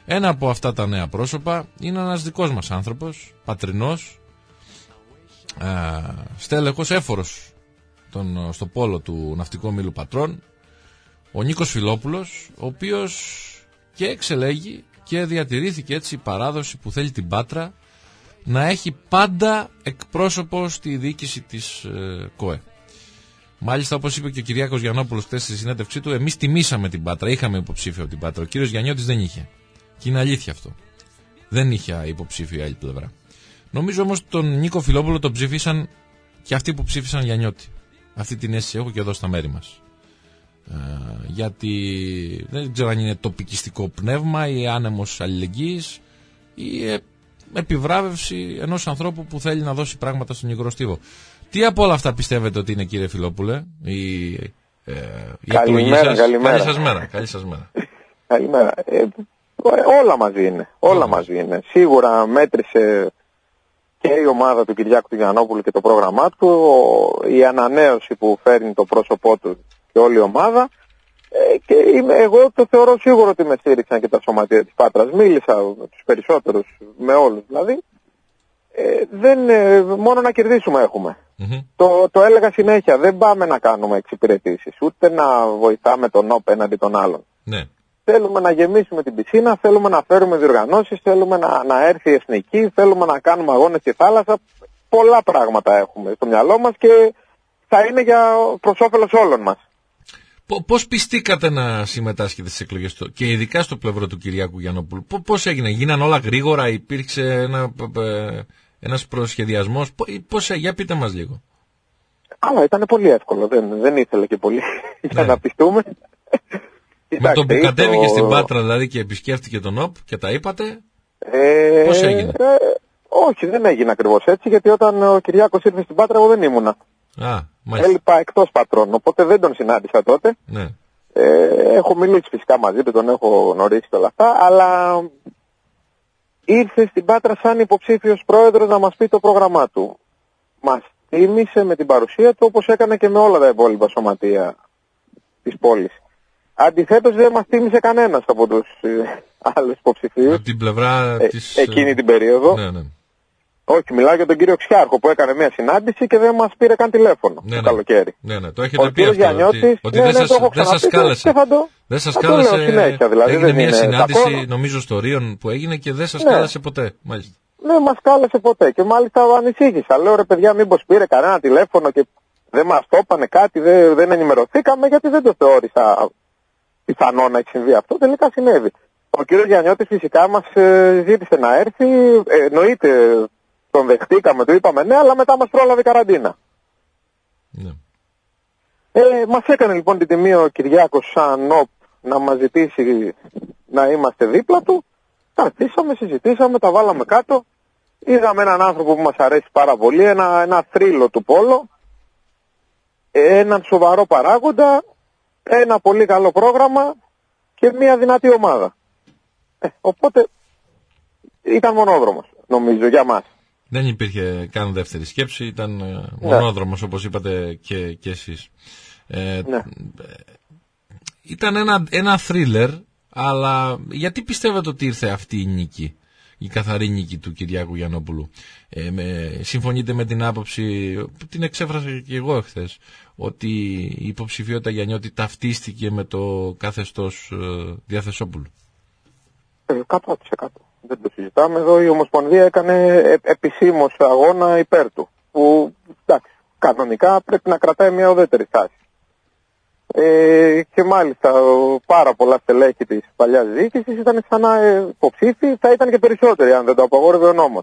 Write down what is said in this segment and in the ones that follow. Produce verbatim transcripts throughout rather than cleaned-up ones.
Ένα από αυτά τα νέα πρόσωπα είναι ένας δικός μας άνθρωπος, πατρινός, ε, στέλεχος, έφορος τον, στο πόλο του Ναυτικού Ομίλου Πατρών, ο Νίκος Φιλόπουλος, ο οποίος και εξελέγει και διατηρήθηκε έτσι η παράδοση που θέλει την Πάτρα να έχει πάντα εκπρόσωπο στη διοίκηση της ε, ΚΟΕ. Μάλιστα, όπως είπε και ο Κυριάκος Γιαννόπουλος χθες στη συνέντευξή του, εμείς τιμήσαμε την Πάτρα, είχαμε υποψήφιο την Πάτρα. Ο κύριος Γιαννιώτης δεν είχε. Και είναι αλήθεια αυτό. Δεν είχε υποψήφιο η άλλη πλευρά. Νομίζω όμως τον Νίκο Φιλόπουλο τον ψήφισαν και αυτοί που ψήφισαν Γιαννιώτη. Αυτή την αίσθηση έχω και εδώ στα μέρη μας. Ε, γιατί δεν ξέρω αν είναι τοπικιστικό πνεύμα ή άνεμος αλληλεγγύης ή ε, επιβράβευση ενός ανθρώπου που θέλει να δώσει πράγματα στον υγρό στίβο. Τι από όλα αυτά πιστεύετε ότι είναι, κύριε Φιλόπουλε? Η, ε, η καλημέρα, καλημέρα. Καλή σας μέρα. Καλή σας μέρα. Καλημέρα. Ε, όλα μαζί είναι. Όλα, όλα μαζί είναι. Σίγουρα μέτρησε και η ομάδα του Κυριάκου του Γιαννόπουλου και το πρόγραμμά του, η ανανέωση που φέρνει το πρόσωπό του και όλη η ομάδα. Ε, και είμαι, εγώ το θεωρώ σίγουρο ότι με στήριξαν και τα σωματεία της Πάτρας. Μίλησα με τους περισσότερους, με όλους δηλαδή. Ε, δεν, ε, μόνο να κερδίσουμε έχουμε. Mm-hmm. Το, το έλεγα συνέχεια. Δεν πάμε να κάνουμε εξυπηρετήσεις, ούτε να βοηθάμε τον ΟΠ έναντι των άλλων. Ναι. Θέλουμε να γεμίσουμε την πισίνα, θέλουμε να φέρουμε διοργανώσεις, θέλουμε να, να έρθει η εθνική, θέλουμε να κάνουμε αγώνες στη θάλασσα. Πολλά πράγματα έχουμε στο μυαλό μας και θα είναι για προς όφελος όλων μας. Πώς πιστήκατε να συμμετάσχετε στις εκλογές και ειδικά στο πλευρό του Κυριάκου Γιαννόπουλου? Πώς έγινε, γίναν όλα γρήγορα, υπήρξε ένα, ένας προσχεδιασμός? Πώς, για πείτε μας λίγο. Αλλά ήταν πολύ εύκολο, δεν, δεν ήθελε και πολύ για ναι. να πιστούμε. Με το που κατέβηκε το... στην Πάτρα δηλαδή και επισκέφτηκε τον ΟΠ και τα είπατε, ε, πώς έγινε? Ε, όχι, δεν έγινε ακριβώς έτσι, γιατί όταν ο Κυριάκος ήρθε στην Πάτρα εγώ δεν ήμουνα. Α, μάλιστα. Έλειπα εκτός Πατρών, οπότε δεν τον συνάντησα τότε. Ναι. Ε, έχω μιλήσει φυσικά μαζί του, τον έχω γνωρίσει όλα αυτά, αλλά ήρθε στην Πάτρα σαν υποψήφιος πρόεδρος να μας πει το πρόγραμμά του. Μας τίμησε με την παρουσία του, όπως έκανε και με όλα τα υπόλοιπα σωματεία της πόλης. Αντιθέτως δεν μας τίμησε κανένας από τους ε, άλλους υποψηφίους. Από την πλευρά ε, της... εκείνη την περίοδο. Ναι, ναι. Όχι, μιλάω για τον κύριο Ξιάρχο που έκανε μια συνάντηση και δεν μας πήρε καν τηλέφωνο ναι, το ναι. καλοκαίρι. Ναι, ναι, το έχετε ο πει αυτό. Γιαννιώτης, ότι, ότι ναι, δεν ναι, σας, το δεν σας κάλεσε. Θα το, δεν σας θα κάλεσε. Το λέω συνέχεια, δηλαδή, έγινε δεν μια είναι συνάντηση, κακό. νομίζω, στο Ρίον που έγινε και δεν σας ναι. κάλεσε ποτέ. Μάλιστα. Ναι, μας κάλεσε ποτέ και μάλιστα ανησύχησα. Λέω ρε παιδιά, μήπως πήρε κανένα τηλέφωνο και δεν μας το είπανε κάτι, δεν, δεν ενημερωθήκαμε, γιατί δεν το θεώρησα πιθανό να έχει συμβεί αυτό. Τελικά συνέβη. Ο κύριος Γιαννιώτης φυσικά μας ε, ζήτησε να έρθει, ε, εννοείται τον δεχτήκαμε, του είπαμε ναι, αλλά μετά μας πρόλαβε καραντίνα. Ναι. Ε, μας έκανε λοιπόν την τιμή ο Κυριάκος σαν ΟΠ να μας ζητήσει να είμαστε δίπλα του. Καθίσαμε, συζητήσαμε, τα βάλαμε κάτω. Είδαμε έναν άνθρωπο που μας αρέσει πάρα πολύ, ένα, ένα θρύλο του πόλο, έναν σοβαρό παράγοντα, ένα πολύ καλό πρόγραμμα και μια δυνατή ομάδα. Ε, οπότε ήταν μονόδρομος, νομίζω, για μας. Δεν υπήρχε καν δεύτερη σκέψη, ήταν ναι. μονόδρομος, όπως είπατε και, και εσείς. Ε, ναι. Ήταν ένα, ένα θρίλερ, αλλά γιατί πιστεύετε ότι ήρθε αυτή η νίκη, η καθαρή νίκη του Κυριάκου Γιαννόπουλου? Ε, με, συμφωνείτε με την άποψη, την εξέφρασα και εγώ εχθές, ότι η υποψηφιότητα Γιαννιώτη ταυτίστηκε με το καθεστώς ε, Διαθεσόπουλου? εκατό τοις εκατό. Δεν το συζητάμε εδώ. Η Ομοσπονδία έκανε επισήμως αγώνα υπέρ του. Που εντάξει, κανονικά πρέπει να κρατάει μια ουδέτερη στάση. Ε, και μάλιστα πάρα πολλά στελέχη της παλιάς διοίκησης ήταν ξανά υποψήφοι, θα ήταν και περισσότεροι αν δεν το απαγόρευε ο νόμος.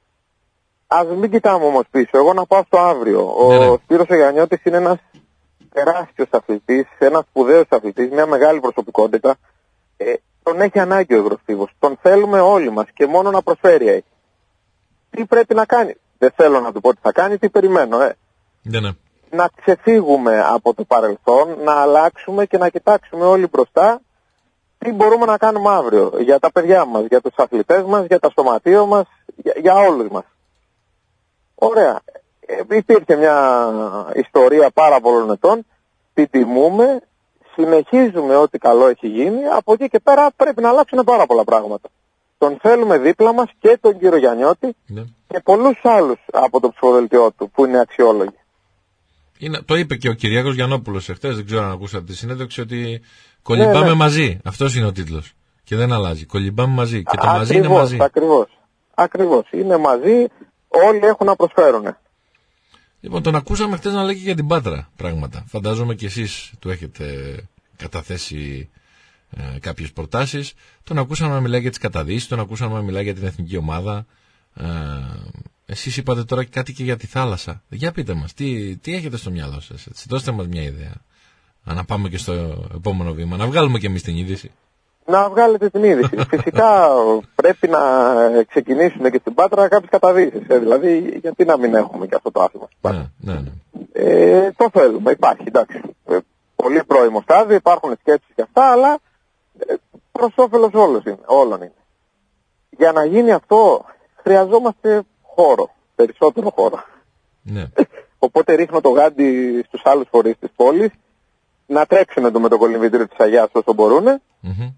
Ας μην κοιτάμε όμως πίσω. Εγώ να πάω στο αύριο. Ο ναι. Σπύρος ο Γιαννιώτης είναι ένας τεράστιος αθλητής, ένας σπουδαίος αθλητής, μια μεγάλη προσωπικότητα. Ε, τον έχει ανάγκη ο Υγροστίβος. Τον θέλουμε όλοι μας και μόνο να προσφέρει έχει. Τι πρέπει να κάνει? Δεν θέλω να του πω τι θα κάνει, τι περιμένω. Ε. Ναι, ναι. Να ξεφύγουμε από το παρελθόν, να αλλάξουμε και να κοιτάξουμε όλοι μπροστά τι μπορούμε να κάνουμε αύριο για τα παιδιά μας, για τους αθλητές μας, για τα σωματεία μας, για, για όλους μας. Ωραία. Ε, υπήρχε μια ιστορία πάρα πολλών ετών, την τιμούμε, συνεχίζουμε ό,τι καλό έχει γίνει, από εκεί και πέρα πρέπει να αλλάξουν πάρα πολλά πράγματα. Τον θέλουμε δίπλα μας και τον κύριο Γιαννιώτη ναι. και πολλούς άλλους από το ψηφοδελτιό του που είναι αξιόλογοι. Είναι, το είπε και ο Κυριάκος Γιαννόπουλος εχθές, δεν ξέρω αν ακούσατε τη συνέντευξη, ότι κολυμπάμε ναι, ναι. μαζί. Αυτός είναι ο τίτλος. Και δεν αλλάζει. Κολυμπάμε μαζί. Και το ακριβώς, μαζί είναι μαζί. Ακριβώς. Ακριβώς. Είναι μαζί. Όλοι έχουν να προσφέρουν. Λοιπόν, τον ακούσαμε χτες να λέγει για την Πάτρα πράγματα. Φαντάζομαι και εσείς του έχετε καταθέσει ε, κάποιες προτάσεις. Τον ακούσαμε να μιλάει για τις καταδύσεις, τον ακούσαμε να μιλάει για την εθνική ομάδα. Ε, εσείς είπατε τώρα κάτι και για τη θάλασσα. Για πείτε μας, τι, τι έχετε στο μυαλό σας, έτσι. Δώστε μας μια ιδέα. Να πάμε και στο επόμενο βήμα, να βγάλουμε και εμείς την είδηση. Να βγάλετε την είδηση. Φυσικά πρέπει να ξεκινήσουμε και στην Πάτρα κάποιες καταδύσεις. Ε, δηλαδή, γιατί να μην έχουμε και αυτό το άθλημα. Ναι, ναι, ναι. Ε, το θέλουμε, υπάρχει, εντάξει. Ε, πολύ πρώιμο στάδιο, υπάρχουν σκέψεις και αυτά, αλλά ε, προς όφελος όλων είναι. Για να γίνει αυτό, χρειαζόμαστε χώρο, περισσότερο χώρο. Ναι. Οπότε ρίχνω το γάντι στους άλλους φορείς της πόλης, να τρέξουν το με το κολυμβητήριο της Αγιάς όσο μπορούν. Mm-hmm.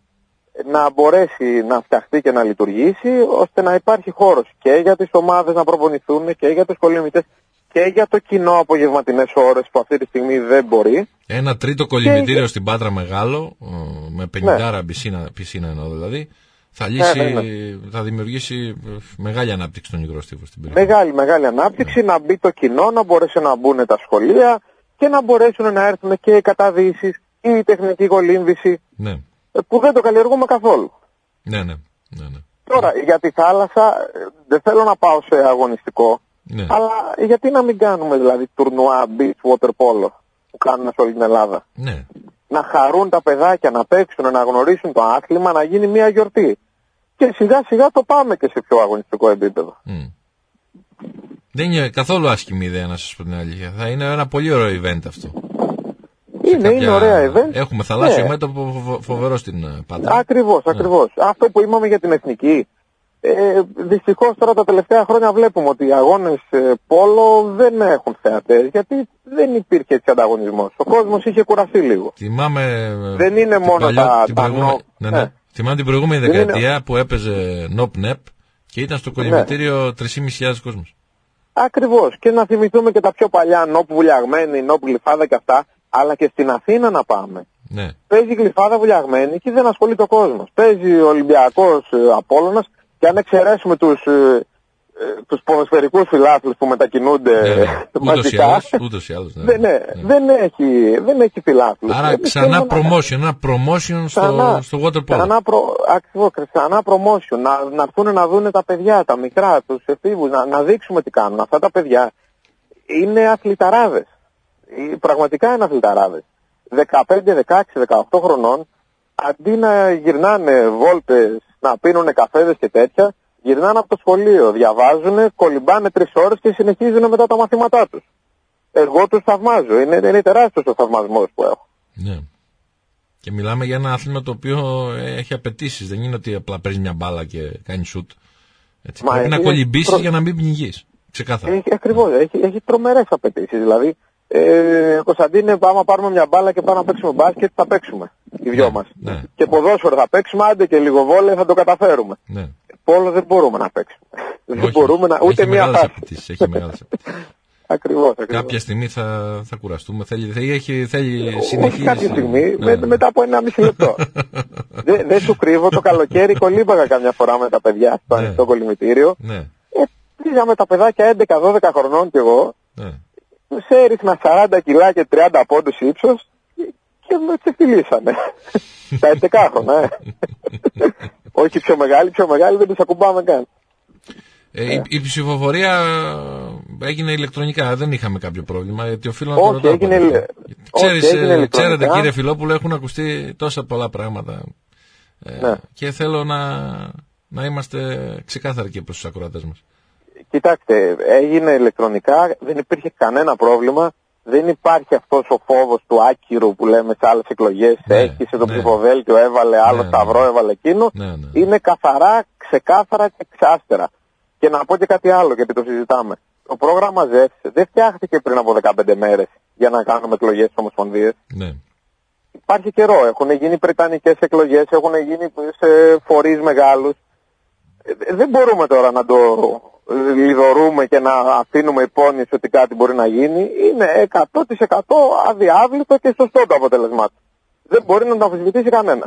Να μπορέσει να φτιαχτεί και να λειτουργήσει, ώστε να υπάρχει χώρος και για τις ομάδες να προπονηθούν και για τους κολυμβητές και για το κοινό απογευματινές ώρες που αυτή τη στιγμή δεν μπορεί. Ένα τρίτο κολυμβητήριο και... στην Πάτρα μεγάλο, με πενήντα ναι. πισίνα, πισίνα εννοώ δηλαδή, θα, λύσει, ναι, ναι, ναι. θα δημιουργήσει μεγάλη ανάπτυξη στον υγρόστιβο στην περιοχή. Μεγάλη, μεγάλη ανάπτυξη, ναι. να μπει το κοινό, να μπορέσει να μπουν τα σχολεία και να μπορέσουν να έρθουν και οι καταδύσεις ή η τεχνική κολύμβηση. Ναι. Που δεν το καλλιεργούμε καθόλου. Ναι, ναι, ναι, ναι. Τώρα, για τη θάλασσα, δεν θέλω να πάω σε αγωνιστικό, ναι. αλλά γιατί να μην κάνουμε δηλαδή τουρνουά beach water polo που κάνουμε σε όλη την Ελλάδα. Ναι. Να χαρούν τα παιδάκια, να παίξουν, να γνωρίσουν το άθλημα, να γίνει μια γιορτή. Και σιγά σιγά το πάμε και σε πιο αγωνιστικό επίπεδο. Mm. Δεν είναι καθόλου άσχημη ιδέα, να σας πω την αλήθεια. Θα είναι ένα πολύ ωραίο event αυτό. Είναι, κάποια... είναι ωραία event. Έχουμε θαλάσσιο ναι. μέτωπο φο... φοβερό στην Πάτρα. Ακριβώς, ακριβώς. Ναι. Αυτό που είπαμε για την εθνική. Ε, δυστυχώς τώρα τα τελευταία χρόνια βλέπουμε ότι οι αγώνες ε, πόλο δεν έχουν θεατές, γιατί δεν υπήρχε έτσι ανταγωνισμός. Ο κόσμος είχε κουραστεί λίγο. Θυμάμαι... Δεν είναι μόνο παλιό, τα... την προηγούμε... νο... ναι, ναι. Ναι. Θυμάμαι την προηγούμενη δεκαετία είναι... που έπαιζε νοπ-νεπ και ήταν στο κολυμβητήριο ναι. τρεις χιλιάδες πεντακόσιοι κόσμος. Ακριβώς. Και να θυμηθούμε και τα πιο παλιά νοπ βουλιαγμένη, νοπ γλυφάδα και αυτά. Αλλά και στην Αθήνα να πάμε. Ναι. Παίζει γλυφάδα βουλιαγμένη και δεν ασχολείται ο κόσμος. Παίζει ο Ολυμπιακός ε, Απόλλωνας και αν εξαιρέσουμε τους, ε, ε, τους ποδοσφαιρικούς φιλάθλους που μετακινούνται ναι, ναι. μαζικά. Ούτως ή άλλως. Ναι. Δεν, ναι, ναι. δεν έχει, δεν έχει φιλάθλους. Άρα ξανά promotion, να... ένα promotion στο, ξανά, στο water polo. Ξανά, προ, ακριβώς, ξανά promotion. Να, να έρθουν να δουν τα παιδιά, τα μικρά, τους εφήβους, να, να δείξουμε τι κάνουν. Αυτά τα παιδιά είναι αθληταράδες. Πραγματικά είναι αθληταράδες. δεκαπέντε, δεκαέξι, δεκαοκτώ χρονών, αντί να γυρνάνε βόλτες, να πίνουν καφέδες και τέτοια, γυρνάνε από το σχολείο, διαβάζουν, κολυμπάνε τρεις ώρες και συνεχίζουν μετά τα μαθήματά τους. Εγώ τους θαυμάζω. Είναι, είναι τεράστιος ο θαυμασμός που έχω. Ναι. Και μιλάμε για ένα άθλημα το οποίο έχει απαιτήσεις. Δεν είναι ότι απλά παίρνει μια μπάλα και κάνει σουτ. Έτσι. Πρέπει να κολυμπήσεις προ... για να μην πνιγείς. Ξεκάθαρα. Έχει, ακριβώς. Ναι. Έχει, έχει τρομερές απαιτήσεις. Δηλαδή, Ε, Κωνσταντίνε, άμα πάρουμε μια μπάλα και πάμε να παίξουμε μπάσκετ, θα παίξουμε οι δυο ναι, μας. Ναι. Και ποδόσφαιρο θα παίξουμε, άντε και λίγο βόλεϊ θα το καταφέρουμε. Ναι. Πόλο δεν μπορούμε να παίξουμε. Όχι, δεν μπορούμε να, ούτε μια φάση. Έχει μεγάλες απαιτήσεις. Ακριβώς, ακριβώς. Κάποια στιγμή θα, θα κουραστούμε. Θέλει, θέλει, θέλει συνεχίση. Όχι κάποια στιγμή, ναι. με, μετά από ένα μισή λεπτό. Δεν δε σου κρύβω, το καλοκαίρι κολύμπαγα καμιά φορά με τα παιδιά στο ανοιχτό ναι. κολυμβητήριο. Ναι. Ε, πήγαμε τα παιδάκια έντεκα δώδεκα χρονών κι εγώ. Ναι. Σε έριχνα σαράντα κιλά και τριάντα πόντους ύψος και με ξεφτυλίσανε. Τα έντεκα χρόνια, ε. Όχι πιο μεγάλη, πιο μεγάλη δεν τους ακουμπάμε καν. Ε, η, η ψηφοφορία έγινε ηλεκτρονικά, δεν είχαμε κάποιο πρόβλημα, γιατί οφείλω να το ρωτάω. Έγινε, Ξέρεις, όχι, έγινε ξέρετε κύριε Φιλόπουλο, έχουν ακουστεί τόσα πολλά πράγματα ε, ναι. και θέλω να, να είμαστε ξεκάθαροι και προς τους ακροατές μας. Κοιτάξτε, έγινε ηλεκτρονικά, δεν υπήρχε κανένα πρόβλημα, δεν υπάρχει αυτός ο φόβος του άκυρου που λέμε σε άλλες εκλογές, ναι, έχισε το ναι. ψηφοδέλτιο, έβαλε άλλο ναι, σταυρό, ναι. έβαλε εκείνο, ναι, ναι. Είναι καθαρά, ξεκάθαρα και ξάστερα. Και να πω και κάτι άλλο, γιατί το συζητάμε. Το πρόγραμμα ΖΕΦ δεν φτιάχτηκε πριν από δεκαπέντε μέρες για να κάνουμε εκλογές στις ομοσπονδίες. Ναι. υπάρχει καιρό. Έχουν γίνει πριτανικές εκλογές, έχουν γίνει σε φορείς μεγάλους. Ε, δεν μπορούμε τώρα να το λιδωρούμε και να αφήνουμε υπόνοιση ότι κάτι μπορεί να γίνει. Είναι εκατό τοις εκατό αδιάβλητο και σωστό το αποτέλεσμά του. Δεν μπορεί να το αμφισβητήσει κανένα.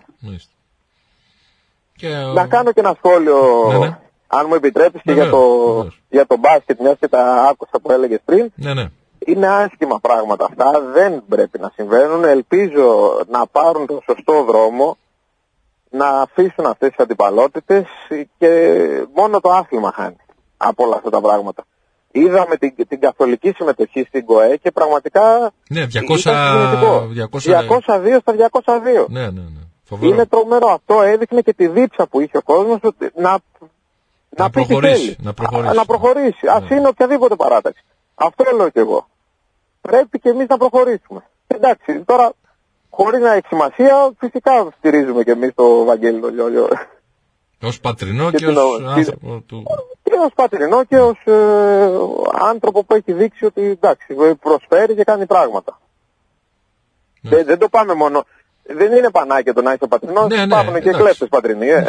Και... Να κάνω και ένα σχόλιο, ναι, ναι. αν μου επιτρέπεις, και ναι, για, το, για το μπάσκετ, μιας και τα άκουσα που έλεγες πριν. Ναι, ναι. Είναι άσχημα πράγματα αυτά, δεν πρέπει να συμβαίνουν. Ελπίζω να πάρουν τον σωστό δρόμο, να αφήσουν αυτές τις αντιπαλότητες και μόνο το άθλημα χάνει από όλα αυτά τα πράγματα. Είδαμε την, την καθολική συμμετοχή στην ΚΟΕ και πραγματικά ναι, διακόσια, διακόσια... διακόσια δύο στα διακόσια δύο. Ναι, ναι, ναι. Φοβερό. Είναι τρομερό. Αυτό έδειχνε και τη δίψα που είχε ο κόσμος ότι να, να, να, προχωρήσει, να προχωρήσει. Α, να προχωρήσει. Ναι. Ας είναι οποιαδήποτε παράταξη. Αυτό λέω κι εγώ. Πρέπει και εμείς να προχωρήσουμε. Εντάξει, τώρα χωρίς να έχει σημασία, φυσικά στηρίζουμε και εμείς το Βαγγέλη το Λιόλιο. Ως πατρινό και, και ως άνθρωπο του... Και ως πατρινό και ως ε, άνθρωπο που έχει δείξει ότι εντάξει, προσφέρει και κάνει πράγματα. Ναι. Δεν, δεν το πάμε μόνο... Δεν είναι πανάκια το να είσαι πατρινός, ναι, υπάρχουν ναι, και κλέπτες πατρινοί. Ε.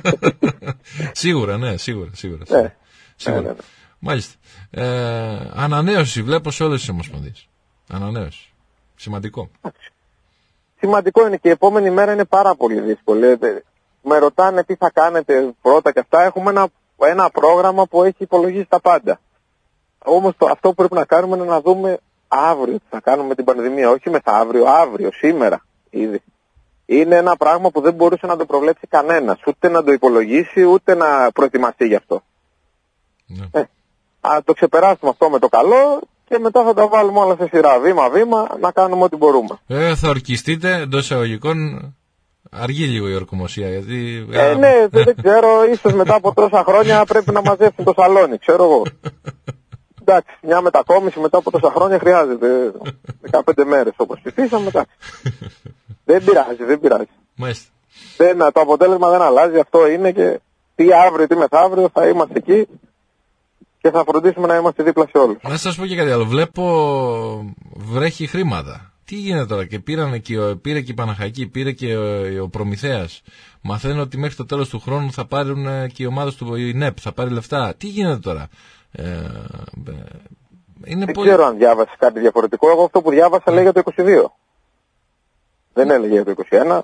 Σίγουρα, ναι, σίγουρα, σίγουρα. σίγουρα. Ναι. σίγουρα. Ναι, ναι, ναι. Μάλιστα. Ε, ανανέωση βλέπω σε όλες τις ομοσπονδίες. Ανανέωση. Σημαντικό. Σημαντικό είναι και η επόμενη μέρα είναι πάρα πολύ δύσκολη. Με ρωτάνε τι θα κάνετε πρώτα και αυτά. Έχουμε ένα, ένα πρόγραμμα που έχει υπολογίσει τα πάντα. Όμως το, αυτό που πρέπει να κάνουμε είναι να δούμε αύριο τι θα κάνουμε με την πανδημία. Όχι μεθαύριο, αύριο, σήμερα ήδη. Είναι ένα πράγμα που δεν μπορούσε να το προβλέψει κανένας. Ούτε να το υπολογίσει, ούτε να προετοιμαστεί γι' αυτό. Ναι. Ε, α το ξεπεράσουμε αυτό με το καλό και μετά θα τα βάλουμε όλα σε σειρά. Βήμα-βήμα να κάνουμε ό,τι μπορούμε. Ε, θα ορκιστείτε εντός εισαγωγικών. Αργεί λίγο η ορκομοσία, γιατί... Ε, ναι, δεν ξέρω, ίσως μετά από τόσα χρόνια πρέπει να μαζέψουν το σαλόνι, ξέρω εγώ. Εντάξει, μια μετακόμιση μετά από τόσα χρόνια χρειάζεται δεκαπέντε μέρες όπως ψηφίσαμε, εντάξει. Δεν πειράζει, δεν πειράζει. Μάλιστα. Δεν, το αποτέλεσμα δεν αλλάζει, αυτό είναι και τι αύριο, τι μεθαύριο θα είμαστε εκεί και θα φροντίσουμε να είμαστε δίπλα σε όλους. Να σας πω και κάτι άλλο, βλέπω βρέχει χρήματα. Τι γίνεται τώρα, και πήραν και, πήρε και η Παναχαϊκή, πήρε και ο, ο Προμηθέας. Μαθαίνω ότι μέχρι το τέλος του χρόνου θα πάρουν και οι ομάδες του ΙΝΕΠ, θα πάρει λεφτά. Τι γίνεται τώρα. Ε, είναι δεν πολύ... ξέρω αν διάβασες κάτι διαφορετικό. Εγώ αυτό που διάβασα λέει για το είκοσι δύο. Δεν έλεγε για το είκοσι ένα.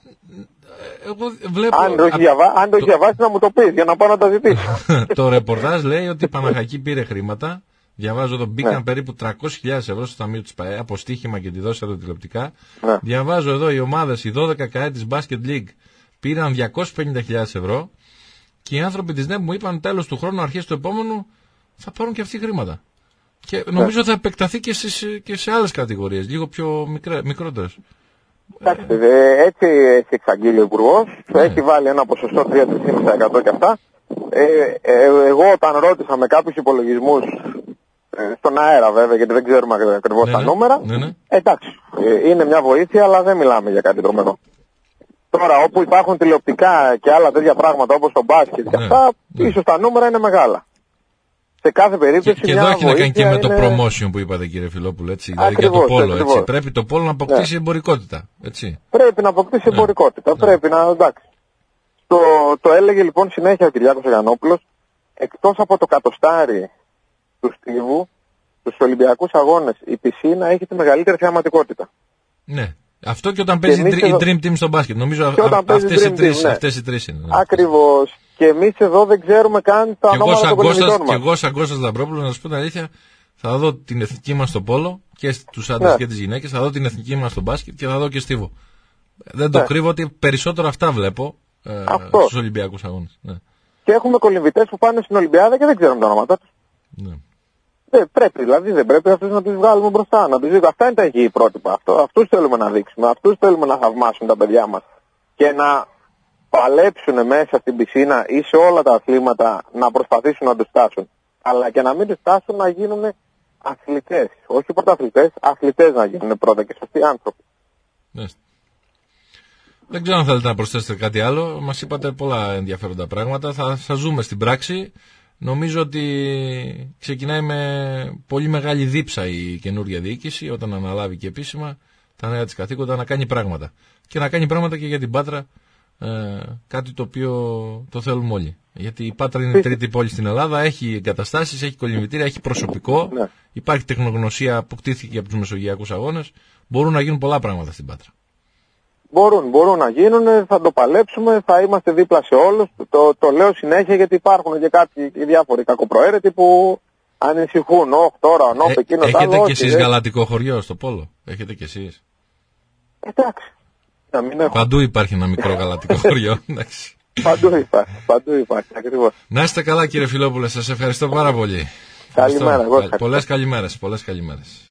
Εγώ βλέπω... Αν το έχει διαβα... το... διαβάσει να μου το πεις για να πάω να τα ζητήσω. Το ρεπορτάζ λέει ότι η Παναχαϊκή πήρε χρήματα. Διαβάζω εδώ, μπήκαν ναι. περίπου τριακόσιες χιλιάδες ευρώ στο ταμείο της ΠΑΕ από στοίχημα και τη δώσανε τηλεοπτικά. Ναι. Διαβάζω εδώ οι ομάδες, οι δώδεκα ΚΑΕ της Basket League πήραν διακόσιες πενήντα χιλιάδες ευρώ και οι άνθρωποι της ΝΕΠ μου είπαν τέλος του χρόνου, αρχές του επόμενου θα πάρουν και αυτοί χρήματα. Και νομίζω ναι. θα επεκταθεί και, στις, και σε άλλες κατηγορίες, λίγο πιο μικρέ, μικρότερες. Εντάξει, ε, έτσι έχει εξαγγείλει ο Υπουργός, ναι. έχει βάλει ένα ποσοστό τρία με τρία κόμμα πέντε τοις εκατό και αυτά. Ε, ε, εγώ όταν ρώτησα με κάποιους υπολογισμούς στον αέρα βέβαια, γιατί δεν ξέρουμε ακριβώς ναι, τα νούμερα. Ναι, ναι. Εντάξει, είναι μια βοήθεια, αλλά δεν μιλάμε για κάτι τρομερό. Τώρα, όπου υπάρχουν τηλεοπτικά και άλλα τέτοια πράγματα, όπως το μπάσκετ και ναι, αυτά, ναι. ίσως τα νούμερα είναι μεγάλα. Σε κάθε περίπτωση. Και, και εδώ έχει να κάνει και με το promotion που είπατε, κύριε Φιλόπουλο, έτσι. Δηλαδή ακριβώς, για το πόλο, ακριβώς. έτσι. Πρέπει το πόλο να αποκτήσει ναι. εμπορικότητα. Έτσι. Πρέπει να αποκτήσει ναι. εμπορικότητα. Ναι. Πρέπει να. Εντάξει. Το, το έλεγε λοιπόν συνέχεια ο Κυριάκος Αγανόπουλος, εκτός από το κατοστάρι του Στίβου, στους Ολυμπιακούς Αγώνες, η πισίνα έχει τη μεγαλύτερη θεαματικότητα. Ναι. Αυτό και όταν παίζει η εδώ... Dream Team στο μπάσκετ. Νομίζω α, αυτές, οι τρεις, ναι. αυτές οι τρεις είναι. Ναι. Ακριβώς. Και εμείς εδώ δεν ξέρουμε καν τα ονόματα των κολυμβητών μας. Και εγώ σαν Κώστας Λαμπρόπουλος, να σας πω την αλήθεια, θα δω την εθνική μας στο πόλο και στους άντρες ναι. και τις γυναίκες, θα δω την εθνική μας στο μπάσκετ και θα δω και Στίβο. Δεν το ναι. κρύβω ότι περισσότερο αυτά βλέπω ε, στους Ολυμπιακούς Αγώνες. Ναι. Και έχουμε κολυμβητές που πάνε στην Ολυμπιάδα και δεν ξέρουμε τα ονόματά τους. Ναι. Δεν πρέπει, δηλαδή δεν πρέπει αυτούς να τους βγάλουμε μπροστά. Να τους δείξουμε. Αυτά είναι τα υγιή πρότυπα. Αυτό, αυτούς θέλουμε να δείξουμε. Αυτούς θέλουμε να θαυμάσουν τα παιδιά μας. Και να παλέψουν μέσα στην πισίνα ή σε όλα τα αθλήματα να προσπαθήσουν να τους φτάσουν. Αλλά και να μην τους φτάσουν να γίνουν αθλητές. Όχι πρωταθλητές, αθλητές να γίνουν πρώτα και σωστοί άνθρωποι. Ναι. Δεν ξέρω αν θέλετε να προσθέσετε κάτι άλλο. Μας είπατε πολλά ενδιαφέροντα πράγματα. Θα, θα ζούμε στην πράξη. Νομίζω ότι ξεκινάει με πολύ μεγάλη δίψα η καινούργια διοίκηση όταν αναλάβει και επίσημα τα νέα της καθήκοντα να κάνει πράγματα. και να κάνει πράγματα και για την Πάτρα, ε, κάτι το οποίο το θέλουμε όλοι. Γιατί η Πάτρα είναι η τρίτη πόλη στην Ελλάδα, έχει εγκαταστάσεις, έχει κολυμβητήρια, έχει προσωπικό, ναι. Υπάρχει τεχνογνωσία που κτήθηκε από τους Μεσογειακούς Αγώνες. Μπορούν να γίνουν πολλά πράγματα στην Πάτρα. Μπορούν, μπορούν να γίνουν, θα το παλέψουμε, θα είμαστε δίπλα σε όλους. Το, το λέω συνέχεια γιατί υπάρχουν και κάποιοι διάφοροι κακοπροαίρετοι που ανησυχούν. Όχι τώρα, όχι ε, εκείνο. Έχετε κι εσείς γαλατικό χωριό στο Πόλο, έχετε κι εσείς. Εντάξει. Να μην έχω. Παντού υπάρχει ένα μικρό γαλατικό χωριό. Παντού υπάρχει, παντού υπάρχει, ακριβώς. Να είστε καλά κύριε Φιλόπουλε, σας ευχαριστώ πάρα πολύ. Καλημέρα. Πολλές καλημέρες, πολλές καλημέρες.